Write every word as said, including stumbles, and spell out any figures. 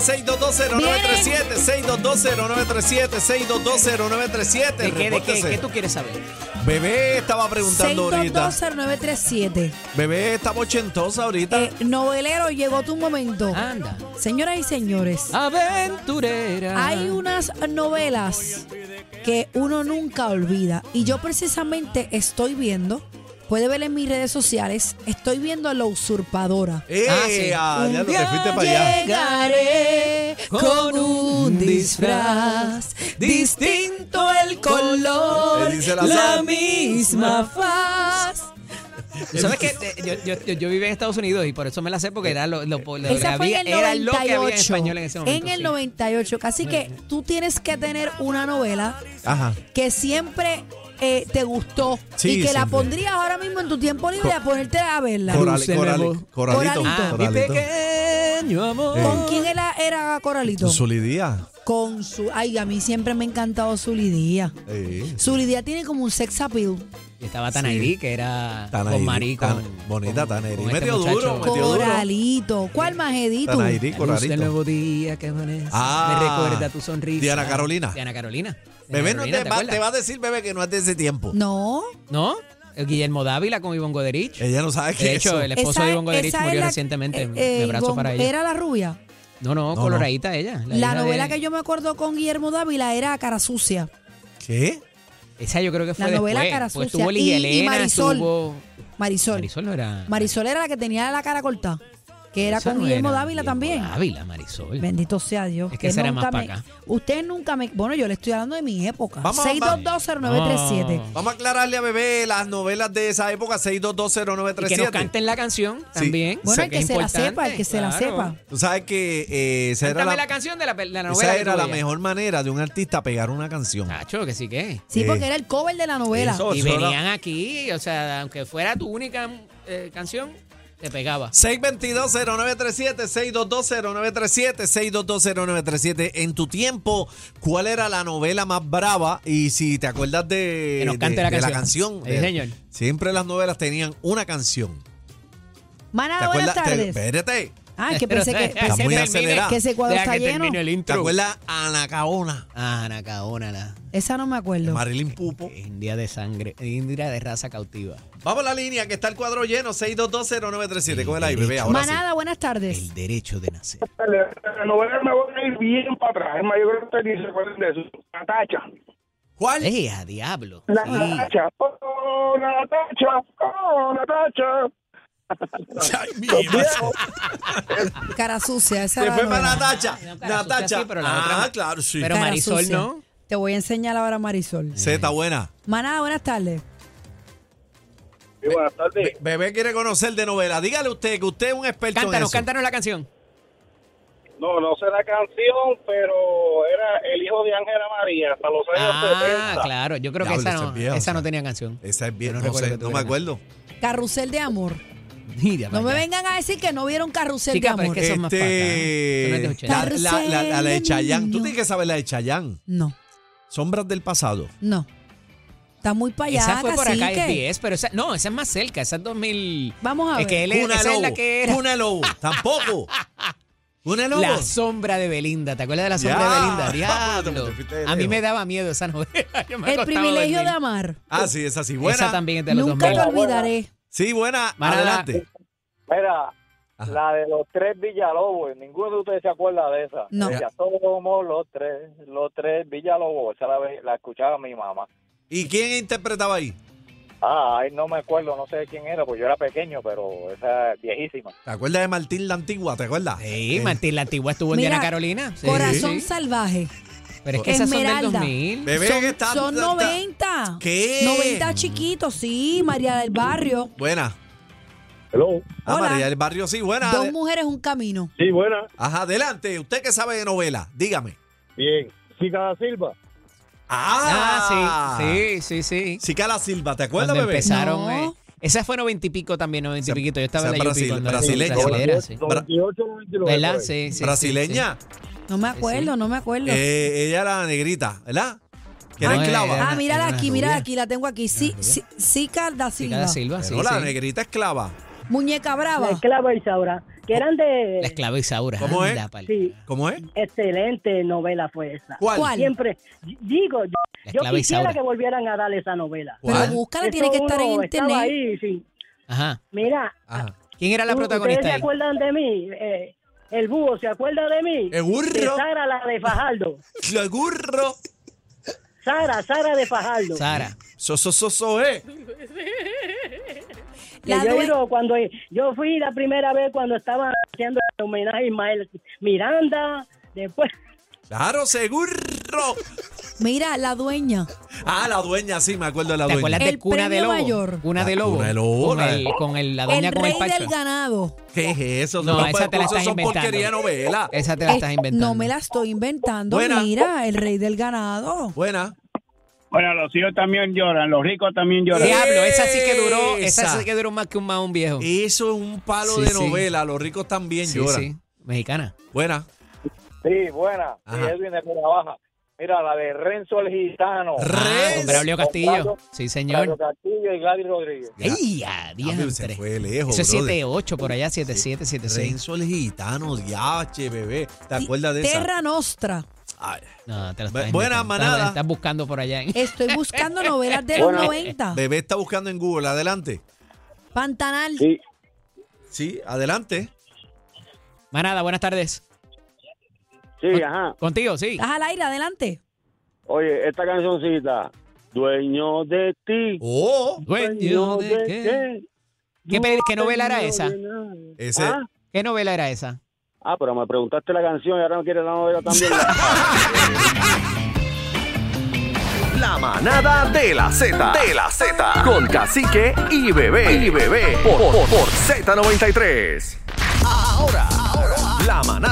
seis dos dos cero nueve tres siete, seis dos dos cero nueve tres siete, seis dos dos cero nueve tres siete. ¿De qué, de qué, qué tú quieres saber? Bebé estaba preguntando ahorita. seis dos dos cero nueve tres siete. Bebé estaba ochentosa ahorita. Eh, novelero, llegó tu momento. Anda. Señoras y señores, Aventurera. hay unas novelas que uno nunca olvida. Y yo precisamente estoy viendo, puede ver en mis redes sociales, estoy viendo La Usurpadora. ¡Eh! Ah, sí. ah, Un ya lo te día fuiste para allá. llegaré con un disfraz, distinto el color, Él dice la la sal. misma faz. ¿Tú sabes que yo, yo, yo, yo viví en Estados Unidos y por eso me la sé, porque era lo, lo, lo que Esa fue había, en el era lo que había en noventa y ocho. español en ese momento. En el sí. noventa y ocho. Así que tú tienes que tener una novela Ajá. que siempre eh, te gustó Sí, y que la siempre. pondrías ahora mismo en tu tiempo libre Co- a ponerte a verla. Coral, Dulce coral, Nuevo. coralito. Coralito. Ah, mi coralito. pequeño amor. Eh. ¿Con quién era, era Coralito? Zulidía. Con su... Ay, a mí siempre me ha encantado Zulidía. Eh. Zulidía tiene como un sex appeal. Y estaba Tanairi, que era Tanairi, con Marí. Tan- con- bonita con- Tanairi. con este Metió duro, muchacho. metió duro. Coralito. ¿Cuál más, Edito? Tanairi, La luz del coralito. nuevo día que amanece. Ah. Me recuerda tu sonrisa. Diana Carolina. Diana Carolina. Bebé no Carolina, te, ¿te va, acuerdas? te va a decir, bebé, que no es de ese tiempo. No. ¿No? Guillermo Dávila con Ivonne Goderich. Ella no sabe qué De es hecho, eso. el esposo Esa de es- Ivonne Goderich esa es murió la- recientemente. eh, Me eh, abrazo Ivonne- para ella. ¿Era la rubia? No, no, No, coloradita ella. La hija novela de- que yo me acuerdo con Guillermo Dávila era Cara Sucia. ¿Qué? Esa yo creo que fue La novela después. Cara Pues Sucia. estuvo Ligia Y- y Elena, Marisol. estuvo- Marisol. Marisol no era... Marisol era la que tenía la cara cortada. Que era Esa con no Guillermo era Dávila Guillermo también. Dávila, Marisol. Bendito sea Dios. Es que Usted esa era nunca más me- pa' acá. Usted nunca me... Bueno, yo le estoy hablando de mi época. Vamos, seis dos dos cero nueve tres siete. No. Vamos a aclararle a bebé las novelas de esa época, seis dos dos cero nueve Y tres que nos siete. canten la canción también. Bueno, sé el que es se la importante, sepa, el que se la claro. sepa. Tú sabes que eh, esa era, Cántame la, la canción de la, pe- la novela. esa que era tú la veías. mejor manera de un artista pegar una canción. Nacho, que sí que. Sí, Eh, porque era el cover de la novela. eso. Y era- venían aquí, o sea, aunque fuera tu única eh, canción, te pegaba. seis dos dos cero nueve tres siete, seis dos dos cero nueve tres siete, seis dos dos cero nueve tres siete. En tu tiempo, ¿cuál era la novela más brava? Y si te acuerdas de, Que nos cante de- la de canción. canción. Sí, de- señor. Siempre las novelas tenían una canción. ¿Te Manada, buenas acuerdas? Te- tardes. espérate. Ah, que pensé que, Está muy pensé acelerada. que ese cuadro Deja está que lleno. termine el ¿Te intro. acuerdas? Anacaona, Ah, Anacaona, la Esa no me acuerdo. Marilyn Pupo. India de sangre, India de raza cautiva. Vamos a la línea que está el cuadro lleno, seis dos dos cero nueve tres siete. Cógela ahí, bebé, ahora sí. Manada, buenas tardes. El derecho de nacer. La novela me voy a ir bien para atrás. Es más, yo creo que ustedes ni se acuerdan de eso. Natacha. ¿Cuál? ¡Eh, a diablo! La Sí. Natacha. Oh, Natacha. Oh, Natacha. Ay, mi Los madre. Eh, Cara sucia, esa Se era fue la para novela. Natacha. No, cara Natacha. sucia sí, pero la ah, otra- claro, sí. Pero Cara Marisol sucia. no. Te voy a enseñar ahora Marisol. Sí, está buena. Manada, buenas tardes. Sí, buenas tardes. Be- Bebé quiere conocer de novela. Dígale usted que usted es un experto en Cántanos, eso. cántanos la canción. No, no sé la canción, pero era el hijo de Ángela María hasta los años Ah, setenta. claro. Yo creo que Diablo, esa esa no, es vieja, esa o no sea. tenía canción. Esa es bien, Yo no, no recuerdo sé, que no me tuviera acuerdo. Carrusel de amor. Mira, No me vaya. vengan a decir que no vieron Carrusel Chica, de pero es amor. que eso es más para acá. Eso no es de Este, ochenta. la, la, la, la, la de Carrusel de Chayanne. Tú niño. tienes que saber la de Chayanne. No, Sombras del pasado. no. Está muy para allá, Esa fue por acá, cacique. es diez, pero esa, no, esa es más cerca, esa es dos mil. Vamos a Es ver. que él es, Cuna esa de es la Lobo. que era Cuna de Lobo. Tampoco. Cuna de Lobo. la sombra de Belinda. ¿Te acuerdas de la sombra Ya. de Belinda? Te Diablo. fuiste de A mí lejos. me daba miedo esa novela. Yo me El acostaba a privilegio de dormir. amar. Ah, sí, esa sí. Buena. Esa también es de los Nunca dos lo mil. olvidaré. Sí, buena. Manada. Adelante. Mira, Ajá. la de los tres Villalobos, ninguno de ustedes se acuerda de esa. No. Decía, somos los tres, los tres Villalobos. Esa la, ve- la escuchaba mi mamá. ¿Y quién interpretaba ahí? Ah, ay, no me acuerdo, no sé quién era, pues yo era pequeño, pero esa es viejísima. ¿Te acuerdas de Martín la Antigua? ¿Te acuerdas? Sí, Eh, Martín la Antigua estuvo en Mira, Diana Carolina. Sí, Corazón sí. salvaje. Pero es que esas son del Esmeralda. dos mil. Bebé, son que está- son está- noventa. ¿Qué? noventa chiquitos, sí. María del Barrio. Buena. Hello. Ah, Hola. María del Barrio, sí, buena. Dos De- mujeres, un camino. Sí, buena. Ajá, adelante. Usted que sabe de novela, dígame. Bien. Chica Silva. Ah, Ah, sí, sí, sí, sí. Cicala Silva, ¿te acuerdas, Cuando bebé? empezaron. No. eh, esa fue noventa y pico también, noventa y Esa- piquito. Yo estaba esa en la Brasil- U P cuando brasileña. brasilera, sí. Bra- noventa y ocho, noventa y nueve. ¿Verdad? por ahí. Sí, sí, sí, Brasileña. No me acuerdo, sí. no me acuerdo. Eh, ella era negrita, ¿verdad? Que era No, esclava. era- ah, mírala una aquí, rubia. mírala aquí, la tengo aquí. Sí, rubia. sí, Zica da sí. Silva. Cada Silva, sí, Pero la sí. negrita esclava. Muñeca brava. La esclava Isaura. que eran de... La esclava Isaura. ¿Cómo es? Anda, pal- Sí, ¿Cómo es? excelente novela fue esa. ¿Cuál? ¿Cuál? Siempre, digo, yo, La yo esclava quisiera Isaura. que volvieran a dar esa novela. Pero ¿Cuál? búscala, Eso tiene que estar en uno internet. estaba ahí, sí. Ajá. Mira, Ajá. ¿Quién era la ¿u- protagonista ¿ustedes se ahí? acuerdan de mí? Eh, el búho, ¿se acuerda de mí? El burro. De Sara, la de Fajardo. El burro. Sara, Sara de Fajardo. Sara. So, so, so, so, eh. Que La yo, he due- ido cuando yo fui la primera vez cuando estaban haciendo el homenaje a Ismael Miranda, después Claro, seguro. Mira, la dueña. Ah, la dueña, sí, me acuerdo de la ¿Te dueña. acuerdas de El Cuna de premio Lobo? mayor. Cuna La de Lobo. Cuna de Lobo, Con, la- el, con el, la doña El con el rey pacho. del ganado. ¿Qué es eso? No, No, esa te la eso estás son inventando. porquería de novela. Esa te la estás Es- inventando. No me la estoy inventando. Buena. Mira, el rey del ganado. Buena. Bueno, los hijos también lloran, los ricos también lloran. Diablo, esa sí que duró, esa Esa. sí que duró más que un mahón viejo. Eso es un palo Sí, de sí. novela. Los ricos también Sí, lloran. sí. Mexicana. Buena. Sí, buena. Sí, Ajá. Edwin de Pura Baja. Mira, la de Renzo el Gitano. Re- Ah, con Braulio Castillo. Carlos- Sí, Carlos señor. Castillo y Gladys Rodríguez. ¡Ey, Ah, a pero se diantre! fue lejos, Eso es brother. siete ocho por allá, siete siete, siete seis. Renzo el gitano, diache, bebé. ¿Te acuerdas de esa? Terra Nostra. Ay, No, te lo Bu- estás buena inventando. manada. Estás, estás buscando por allá. ¿eh? Estoy buscando novelas de los Bueno. noventa. bebé está buscando en Google. Adelante. Pantanal. Sí. Sí, adelante. Manada, buenas tardes. Sí, ajá. Contigo, sí. Estás al aire, adelante. Oye, esta cancioncita. Dueño de ti. Oh, Dueño de qué. ¿Qué, pe- qué novela era esa? ese. ¿Ah? ¿Qué novela era esa? ah, pero me preguntaste la canción y ahora no quieres la novela también. La manada de la Z. De la Z. Con Cacique y Bebé. Y Bebé. Por, por, por Z noventa y tres. Ahora, ahora, la manada.